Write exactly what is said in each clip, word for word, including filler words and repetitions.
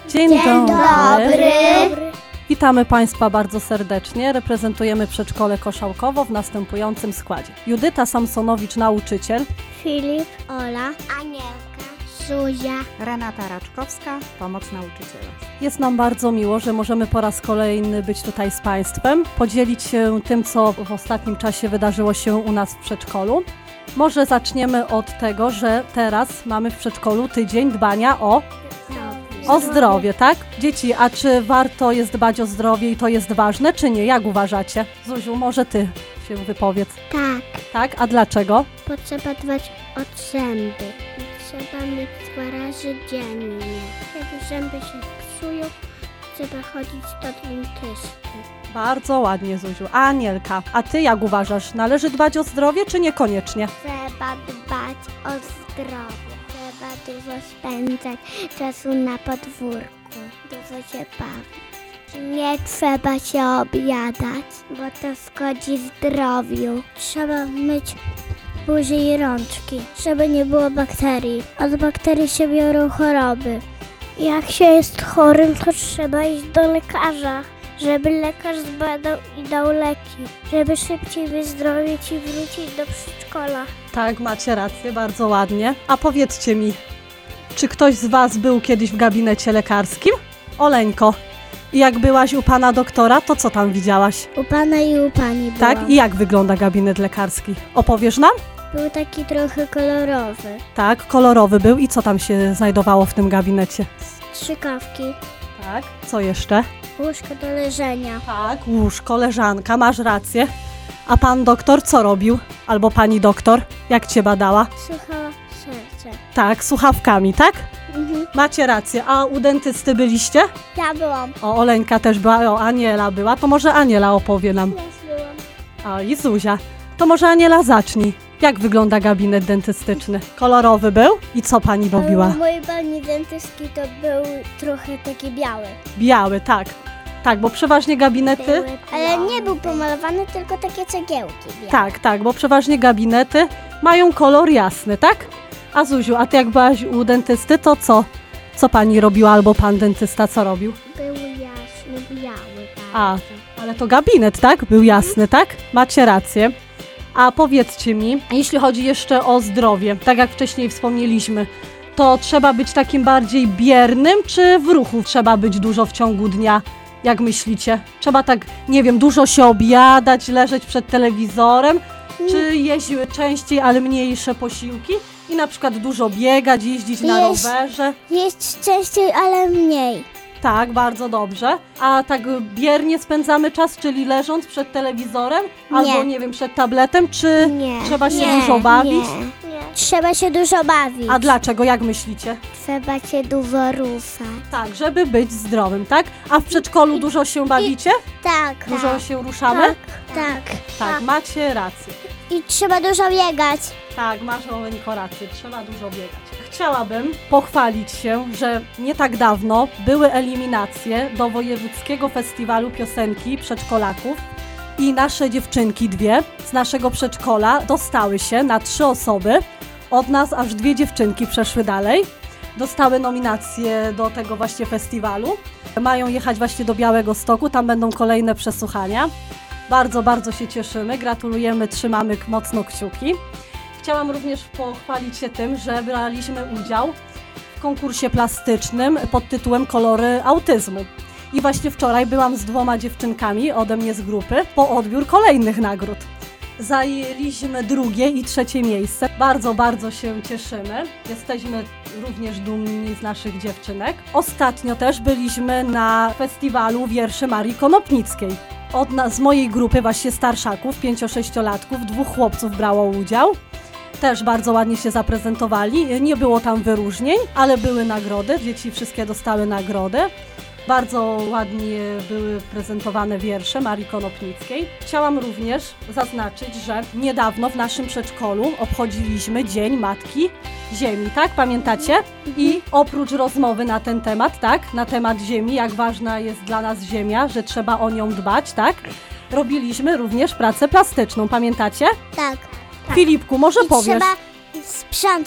Dzień, Dzień dobry. dobry. Witamy Państwa bardzo serdecznie. Reprezentujemy przedszkole Koszałkowo w następującym składzie. Judyta Samsonowicz, nauczyciel. Filip, Ola, Anielka, Zuzia, Renata Raczkowska, pomoc nauczyciela. Jest nam bardzo miło, że możemy po raz kolejny być tutaj z Państwem, podzielić się tym, co w ostatnim czasie wydarzyło się u nas w przedszkolu. Może zaczniemy od tego, że teraz mamy w przedszkolu tydzień dbania o, o zdrowie, tak? Dzieci, a czy warto jest dbać o zdrowie i to jest ważne, czy nie? Jak uważacie? Zuziu, może Ty się wypowiedz. Tak, Tak? A dlaczego? bo trzeba dbać o zęby. Trzeba myć dwa razy dziennie. Kiedy zęby się psują, trzeba chodzić do dentysty. Bardzo ładnie, Zuziu. A Anielka, a Ty jak uważasz? Należy dbać o zdrowie, czy niekoniecznie? Trzeba dbać o zdrowie. Trzeba dużo spędzać czasu na podwórku. Dużo się bawić. Nie trzeba się obiadać, bo to szkodzi zdrowiu. Trzeba myć buzię i rączki, żeby nie było bakterii. Od bakterii się biorą choroby. Jak się jest chorym, to trzeba iść do lekarza, żeby lekarz zbadał i dał leki, żeby szybciej wyzdrowieć i wrócić do przedszkola. Tak, macie rację, bardzo ładnie. A powiedzcie mi, czy ktoś z Was był kiedyś w gabinecie lekarskim? Oleńko, i jak byłaś u Pana doktora, to co tam widziałaś? U pana i u pani byłam. Tak? I jak wygląda gabinet lekarski? Opowiesz nam? Był taki trochę kolorowy. Tak, kolorowy był. I co tam się znajdowało w tym gabinecie? Strzykawki, Tak. Co jeszcze? łóżko do leżenia. Tak, łóżko, leżanka, masz rację. A Pan doktor co robił? Albo Pani doktor? Jak Cię badała? Słuchała serce. Tak, słuchawkami, tak? Mhm. Macie rację. A u dentysty byliście? Ja byłam. O, Oleńka też była, o, Aniela była. To może Aniela opowie nam. Też byłam. O, i Zuzia. To może Aniela zacznij. Jak wygląda gabinet dentystyczny? Kolorowy był? I co Pani robiła? Mojej pani dentystki to był trochę taki biały. Biały, tak. Tak, bo przeważnie gabinety... Ale nie był pomalowany, tylko takie cegiełki białe. Tak, tak, bo przeważnie gabinety mają kolor jasny, tak? A Zuziu, a Ty jak byłaś u dentysty, to co? Co Pani robiła albo Pan dentysta co robił? Był jasny, biały. A, bardzo. ale to gabinet, tak? Był jasny, tak? Macie rację. A powiedzcie mi, jeśli chodzi jeszcze o zdrowie, tak jak wcześniej wspomnieliśmy, to trzeba być takim bardziej biernym, czy w ruchu trzeba być dużo w ciągu dnia? Jak myślicie? Trzeba tak, nie wiem, dużo się obiadać, leżeć przed telewizorem, czy jeść częściej, ale mniejsze posiłki i na przykład dużo biegać, jeździć na Jeść- rowerze? Jeść częściej, ale mniej. Tak, bardzo dobrze. A tak biernie spędzamy czas, czyli leżąc przed telewizorem, albo nie wiem, przed tabletem, czy Nie. trzeba się nie, dużo bawić? Nie. nie. Trzeba się dużo bawić. A dlaczego? Jak myślicie? Trzeba się dużo ruszać. Tak, żeby być zdrowym, tak? A w przedszkolu dużo się bawicie? Tak. Dużo tak. się ruszamy? Tak, tak. Tak, macie rację. I trzeba dużo biegać. Tak, masz Oleńko rację, trzeba dużo biegać. Chciałabym pochwalić się, że nie tak dawno były eliminacje do Wojewódzkiego Festiwalu Piosenki Przedszkolaków i nasze dziewczynki dwie z naszego przedszkola dostały się na trzy osoby. Od nas aż dwie dziewczynki przeszły dalej. Dostały nominacje do tego właśnie festiwalu. Mają jechać właśnie do Białegostoku, tam będą kolejne przesłuchania. Bardzo, bardzo się cieszymy, gratulujemy, trzymamy mocno kciuki. Chciałam również pochwalić się tym, że braliśmy udział w konkursie plastycznym pod tytułem Kolory autyzmu. I właśnie wczoraj byłam z dwoma dziewczynkami ode mnie z grupy po odbiór kolejnych nagród. Zajęliśmy drugie i trzecie miejsce. Bardzo, bardzo się cieszymy. Jesteśmy również dumni z naszych dziewczynek. Ostatnio też byliśmy na festiwalu wierszy Marii Konopnickiej. Od nas, z mojej grupy właśnie starszaków, pięcio-sześciolatków, dwóch chłopców brało udział. Też bardzo ładnie się zaprezentowali. Nie było tam wyróżnień, ale były nagrody. Dzieci wszystkie dostały nagrody. Bardzo ładnie były prezentowane wiersze Marii Konopnickiej. Chciałam również zaznaczyć, że niedawno w naszym przedszkolu obchodziliśmy Dzień Matki Ziemi, tak? Pamiętacie? I oprócz rozmowy na ten temat, tak? Na temat Ziemi, jak ważna jest dla nas Ziemia, że trzeba o nią dbać, tak? Robiliśmy również pracę plastyczną, pamiętacie? Tak. Filipku, może I powiesz? trzeba sprzątać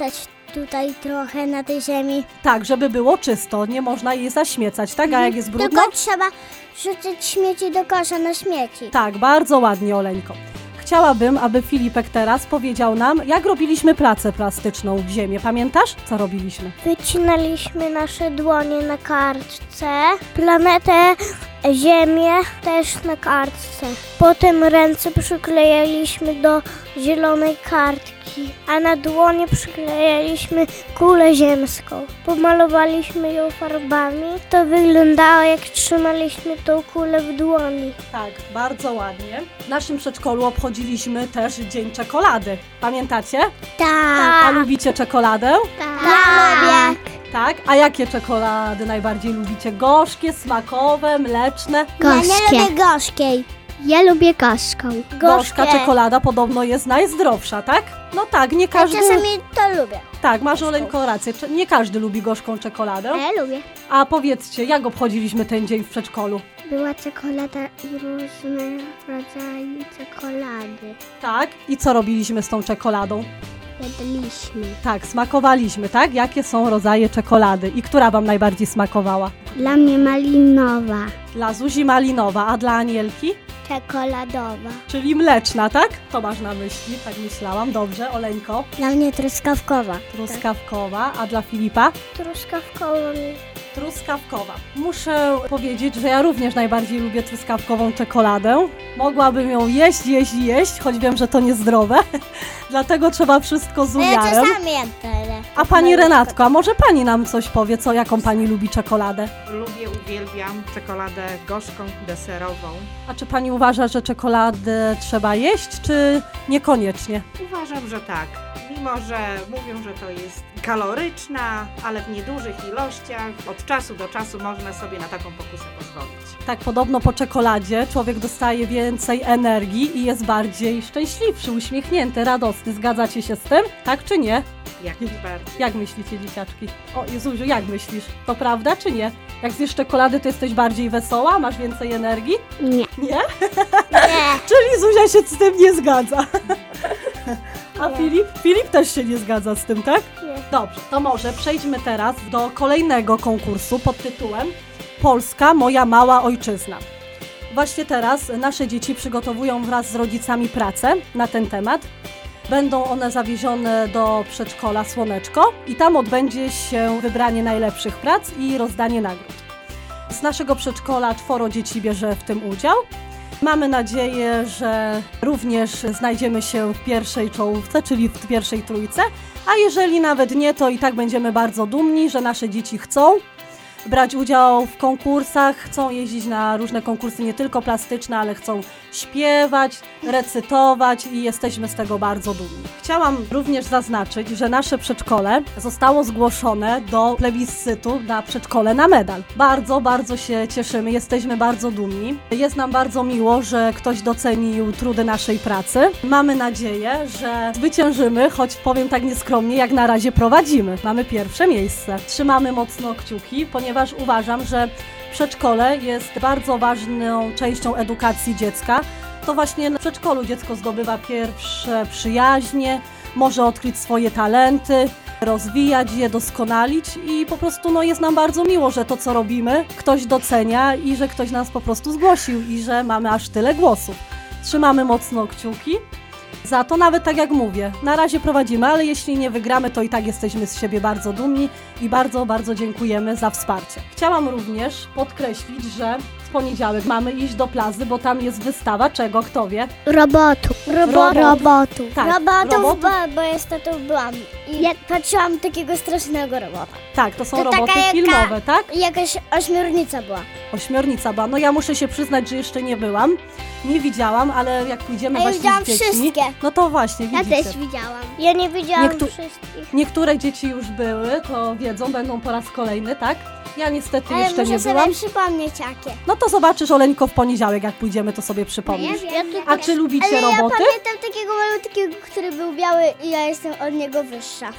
tutaj trochę na tej ziemi. Tak, żeby było czysto, nie można jej zaśmiecać, tak? A jak jest brudno? Tylko trzeba rzucić śmieci do kosza na śmieci. Tak, bardzo ładnie, Oleńko. Chciałabym, aby Filipek teraz powiedział nam, jak robiliśmy pracę plastyczną w ziemię. Pamiętasz, co robiliśmy? Wycinaliśmy nasze dłonie na kartce, planetę Ziemię też na kartce. Potem ręce przyklejaliśmy do zielonej kartki, a na dłonie przyklejaliśmy kulę ziemską. Pomalowaliśmy ją farbami. To wyglądało, jak trzymaliśmy tą kulę w dłoni. Tak, bardzo ładnie. W naszym przedszkolu obchodziliśmy też Dzień Czekolady. Pamiętacie? Tak. A lubicie czekoladę? Tak. Ja lubię. Tak. A jakie czekolady najbardziej lubicie? Gorzkie, smakowe, mleczne? Ja nie lubię gorzkiej. Ja lubię gorzką. Gorzka czekolada podobno jest najzdrowsza, tak? No tak, nie każdy... Ja czasami to lubię. Tak, masz, Oleńko, rację. Cze- Nie każdy lubi gorzką czekoladę. Ja lubię. A powiedzcie, jak obchodziliśmy ten dzień w przedszkolu? Była czekolada i różne rodzaje czekolady. Tak. I co robiliśmy z tą czekoladą? Jedliśmy. Tak, smakowaliśmy, tak? Jakie są rodzaje czekolady i która wam najbardziej smakowała? Dla mnie malinowa. Dla Zuzi malinowa, a dla Anielki? Czekoladowa. Czyli mleczna, tak? To masz na myśli, tak myślałam. Dobrze, Oleńko. Dla mnie truskawkowa. Truskawkowa, a dla Filipa? Truskawkowa. Truskawkowa. Muszę powiedzieć, że ja również najbardziej lubię truskawkową czekoladę. Mogłabym ją jeść, jeść i jeść, choć wiem, że to niezdrowe. Dlatego trzeba wszystko z umiarem. Ja czasami jem tyle. A pani Renatko, a może pani nam coś powie, co, jaką pani lubi czekoladę? Lubię, uwielbiam czekoladę gorzką, deserową. A czy pani uważa, że czekoladę trzeba jeść, czy niekoniecznie? Uważam, że tak. Mimo że mówią, że to jest kaloryczna, ale w niedużych ilościach, od czasu do czasu można sobie na taką pokusę pozwolić. Tak, podobno po czekoladzie człowiek dostaje więcej energii i jest bardziej szczęśliwszy, uśmiechnięty, radosny. Zgadzacie się z tym? Tak czy nie? Jak najbardziej. Jak myślicie, dzieciaczki? O, Jezusiu, jak myślisz? To prawda czy nie? Jak zjesz czekoladę, to jesteś bardziej wesoła? Masz więcej energii? Nie. Nie? Nie. Czyli Zuzia się z tym nie zgadza. A Filip? Filip też się nie zgadza z tym, tak? Nie. Dobrze, to może przejdźmy teraz do kolejnego konkursu pod tytułem Polska, moja mała ojczyzna. Właśnie teraz nasze dzieci przygotowują wraz z rodzicami pracę na ten temat. Będą one zawiezione do przedszkola Słoneczko i tam odbędzie się wybranie najlepszych prac i rozdanie nagród. Z naszego przedszkola czworo dzieci bierze w tym udział. Mamy nadzieję, że również znajdziemy się w pierwszej czołówce, czyli w pierwszej trójce, a jeżeli nawet nie, to i tak będziemy bardzo dumni, że nasze dzieci chcą brać udział w konkursach, chcą jeździć na różne konkursy, nie tylko plastyczne, ale chcą śpiewać, recytować i jesteśmy z tego bardzo dumni. Chciałam również zaznaczyć, że nasze przedszkole zostało zgłoszone do plebiscytu na przedszkole na medal. Bardzo, bardzo się cieszymy, jesteśmy bardzo dumni. Jest nam bardzo miło, że ktoś docenił trudy naszej pracy. Mamy nadzieję, że zwyciężymy, choć powiem tak nieskromnie, jak na razie prowadzimy. Mamy pierwsze miejsce. Trzymamy mocno kciuki, ponieważ uważam, że przedszkole jest bardzo ważną częścią edukacji dziecka. To właśnie w przedszkolu dziecko zdobywa pierwsze przyjaźnie, może odkryć swoje talenty, rozwijać je, doskonalić i po prostu no, jest nam bardzo miło, że to, co robimy, ktoś docenia i że ktoś nas po prostu zgłosił i że mamy aż tyle głosów. Trzymamy mocno kciuki. Za to nawet tak jak mówię, na razie prowadzimy, ale jeśli nie wygramy, to i tak jesteśmy z siebie bardzo dumni i bardzo, bardzo dziękujemy za wsparcie. Chciałam również podkreślić, że w poniedziałek mamy iść do plazy, bo tam jest wystawa czego, kto wie? Robotu. Robotów. Robotów. Tak, Robotów, robotów. Bo, bo ja z tatą byłam i ja patrzyłam takiego strasznego robota. Tak, to są To taka roboty jaka- filmowe, tak? I jakaś ośmiornica była. Ośmiornica była. No ja muszę się przyznać, że jeszcze nie byłam, nie widziałam, ale jak pójdziemy A ja właśnie widziałam z dziećmi, wszystkie. no to właśnie, Ja widzicie. też widziałam. Ja nie widziałam Niektó- wszystkich. Niektóre dzieci już były, to wiedzą, będą po raz kolejny, tak? Ja niestety Ale jeszcze muszę nie sobie byłam. przypomnieć jakie. No to zobaczysz, Oleńko, w poniedziałek, jak pójdziemy, to sobie przypomnisz. Ja wiem. A czy lubicie Ale ja roboty? pamiętam takiego malutkiego, który był biały i ja jestem od niego wyższa.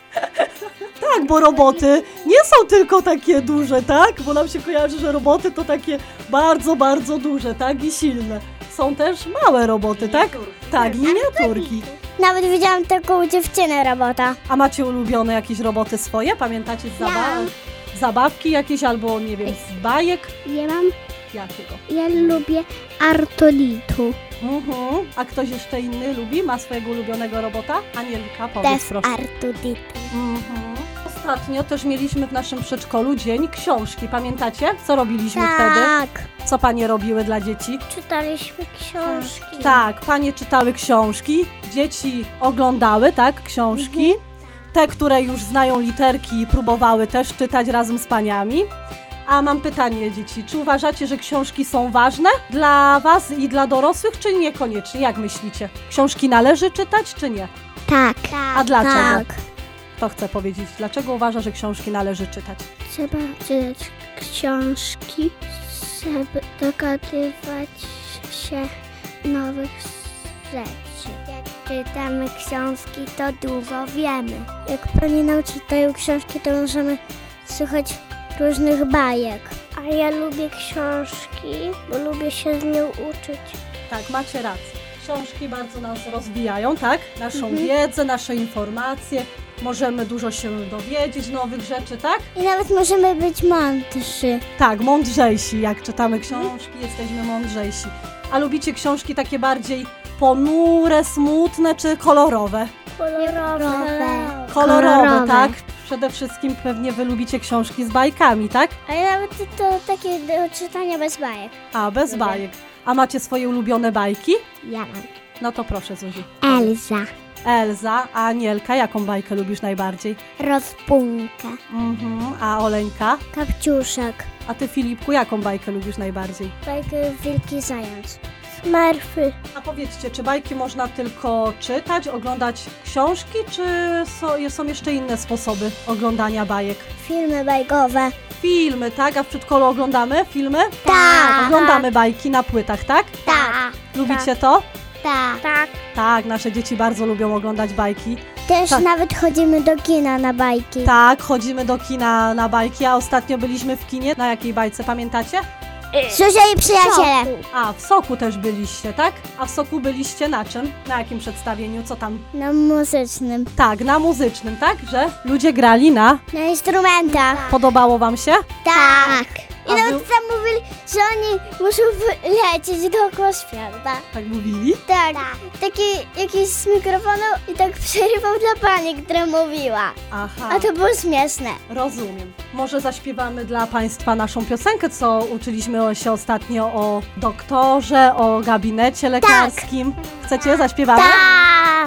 Tak, bo roboty nie są tylko takie duże, tak? Bo nam się kojarzy, że roboty to takie bardzo, bardzo duże, tak? I silne. Są też małe roboty, tak? Miniaturki Tak, też. miniaturki. Nawet widziałam taką dziewczynę robota. A macie ulubione jakieś roboty swoje? Pamiętacie z zaba zabawki jakieś albo nie wiem, z bajek? Ja mam, Jakiego? ja lubię Artolitu. Mhm. A ktoś jeszcze inny lubi? Ma swojego ulubionego robota? Anielka, powiedz Też proszę. Artolitu. Mhm. Ostatnio też mieliśmy w naszym przedszkolu dzień książki. Pamiętacie? Co robiliśmy wtedy? Tak. Co panie robiły dla dzieci? Czytaliśmy książki. Tak, panie czytały książki, dzieci oglądały, tak, książki. Te, które już znają literki, próbowały też czytać razem z paniami. A mam pytanie, dzieci, czy uważacie, że książki są ważne dla was i dla dorosłych, czy niekoniecznie? Jak myślicie? Książki należy czytać, czy nie? Tak. A dlaczego? Tak. To chcę powiedzieć. Dlaczego uważa, że książki należy czytać? Trzeba czytać książki, żeby dogadywać się nowych rzeczy. Jak czytamy książki, to dużo wiemy. Jak pani nam czytają książki, to możemy słuchać różnych bajek. A ja lubię książki, bo lubię się z nią uczyć. Tak, macie rację. Książki bardzo nas rozwijają, tak? Naszą wiedzę, nasze informacje. Możemy dużo się dowiedzieć, nowych rzeczy, tak? I nawet możemy być mądrzy. Tak, mądrzejsi. Jak czytamy książki, jesteśmy mądrzejsi. A lubicie książki takie bardziej ponure, smutne czy kolorowe? Kolorowe. Kolorowe, tak? Przede wszystkim pewnie wy lubicie książki z bajkami, tak? A ja nawet to takie do czytania bez bajek. A, bez bajek. A macie swoje ulubione bajki? Ja mam. No to proszę, Zuzi. Elza. Elza, a Anielka, jaką bajkę lubisz najbardziej? Rozpunkę. Mhm. A Oleńka? Kapciuszek. A ty, Filipku, jaką bajkę lubisz najbardziej? Bajkę Wielki Zając. Smurfy. A powiedzcie, czy bajki można tylko czytać, oglądać książki, czy są, są jeszcze inne sposoby oglądania bajek? Filmy bajkowe. Filmy, tak? A w przedszkolu oglądamy filmy? Tak. Oglądamy bajki na płytach, tak? Tak. Lubicie to? Tak. Tak. Tak, nasze dzieci bardzo lubią oglądać bajki. Też Tak. nawet chodzimy do kina na bajki. Tak, chodzimy do kina na bajki, a ostatnio byliśmy w kinie. Na jakiej bajce, pamiętacie? Zuzia i przyjaciele. A, w Soku też byliście, tak? A w Soku byliście na czym? Na jakim przedstawieniu? Co tam? Na muzycznym. Tak, na muzycznym, tak? Że ludzie grali na... Na instrumentach. Podobało wam się? Tak. I A nawet wy- tam mówili, że oni muszą lecieć dookoła świata. Tak mówili? Tak. Taki jakiś z mikrofonu i tak przerywał dla pani, która mówiła. Aha, A to było śmieszne. rozumiem. Może zaśpiewamy dla państwa naszą piosenkę, co uczyliśmy się ostatnio o doktorze, o gabinecie lekarskim. Chcecie? Zaśpiewamy? Tak.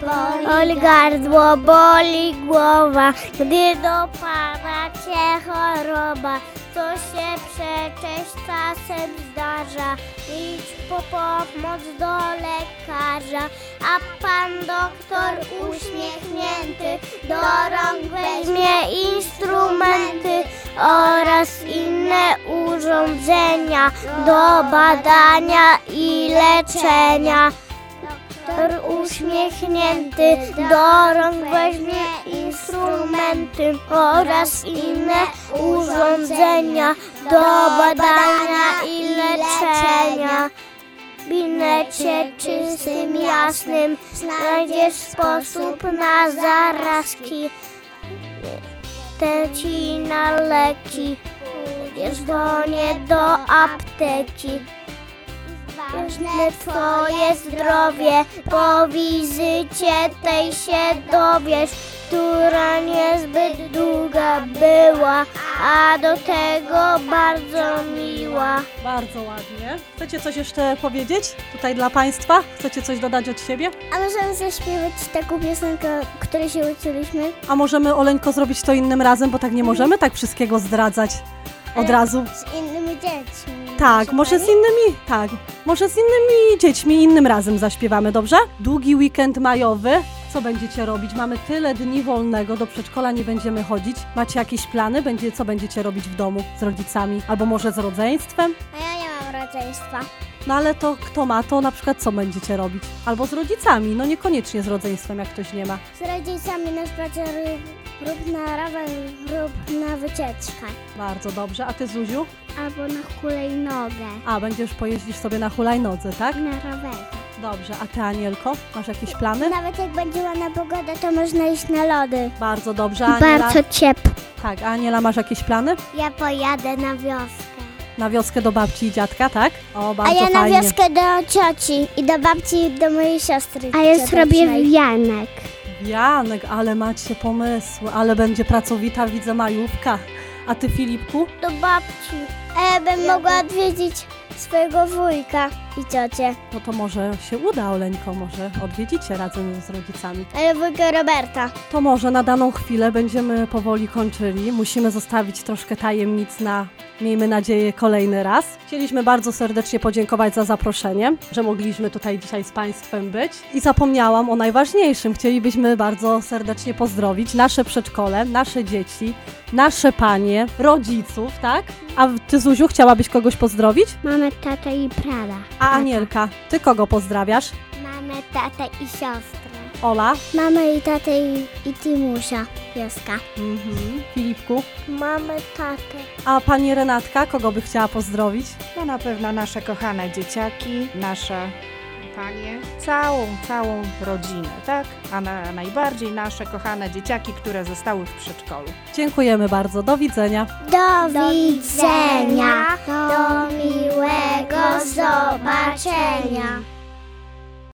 Boli gardło, boli głowa, gdy dopada cię choroba. To się przecież czasem zdarza, idź po pomoc do lekarza. A pan doktor uśmiechnięty do rąk weźmie instrumenty oraz inne urządzenia do badania i leczenia. Doktor uśmiechnięty do rąk weźmie instrumenty oraz inne urządzenia do badania i leczenia. W gabinecie czystym, jasnym znajdziesz sposób na zarazki. Te ci na leki, pójdziesz do nie do apteki. Ważne twoje zdrowie, po wizycie tej się dowiesz, która niezbyt długa była, a do tego bardzo miła. Bardzo ładnie. Chcecie coś jeszcze powiedzieć tutaj dla państwa? Chcecie coś dodać od siebie? A możemy zaśpiewać taką piosenkę, której się uczyliśmy? A możemy, Oleńko, zrobić to innym razem, bo tak nie możemy tak wszystkiego zdradzać od razu. Z innymi dziećmi. Tak, może z innymi, tak, może z innymi dziećmi innym razem zaśpiewamy, dobrze? Długi weekend majowy. Co będziecie robić? Mamy tyle dni wolnego, do przedszkola nie będziemy chodzić. Macie jakieś plany? Będzie, co będziecie robić w domu z rodzicami? Albo może z rodzeństwem? A ja nie mam rodzeństwa. No ale to kto ma, to na przykład co będziecie robić? Albo z rodzicami, no niekoniecznie z rodzeństwem, jak ktoś nie ma. Z rodzicami na spacery, lub na rower, lub na wycieczkę. Bardzo dobrze. A ty, Zuziu? Albo na hulajnogę. A, będziesz pojeździć sobie na hulajnodze, tak? Na rowerze. Dobrze, a ty, Anielko, masz jakieś plany? Nawet jak będzie ładna pogoda, to można iść na lody. Bardzo dobrze, Aniela. Bardzo ciepło. Tak, a Aniela, masz jakieś plany? Ja pojadę na wioskę. Na wioskę do babci i dziadka, tak? O, bardzo A ja fajnie. na wioskę do cioci i do babci i do mojej siostry. A ja zrobię wianek. Janek, ale macie pomysły, ale będzie pracowita, widzę, majówka. A ty, Filipku? Do babci. A ja bym mogła odwiedzić swojego wujka i ciocię. No to może się uda, Oleńko, może odwiedzicie razem z rodzicami. Ale wujka Roberta. To może na daną chwilę będziemy powoli kończyli. Musimy zostawić troszkę tajemnic na, miejmy nadzieję, kolejny raz. Chcieliśmy bardzo serdecznie podziękować za zaproszenie, że mogliśmy tutaj dzisiaj z Państwem być. I zapomniałam o najważniejszym. Chcielibyśmy bardzo serdecznie pozdrowić nasze przedszkole, nasze dzieci, nasze panie, rodziców, tak? A ty, Zuziu, chciałabyś kogoś pozdrowić? Mamy tatę i prada. A Anielka, ty kogo pozdrawiasz? Mamy tatę i siostrę. Ola? Mamy i tatę i, i Timusia, pieska. Mhm. Filipku? Mamy tatę. A pani Renatka, kogo by chciała pozdrowić? No na pewno nasze kochane dzieciaki, nasze panie, całą, całą rodzinę, tak? A na, najbardziej nasze kochane dzieciaki, które zostały w przedszkolu. Dziękujemy bardzo. Do widzenia. Do, Do widzenia.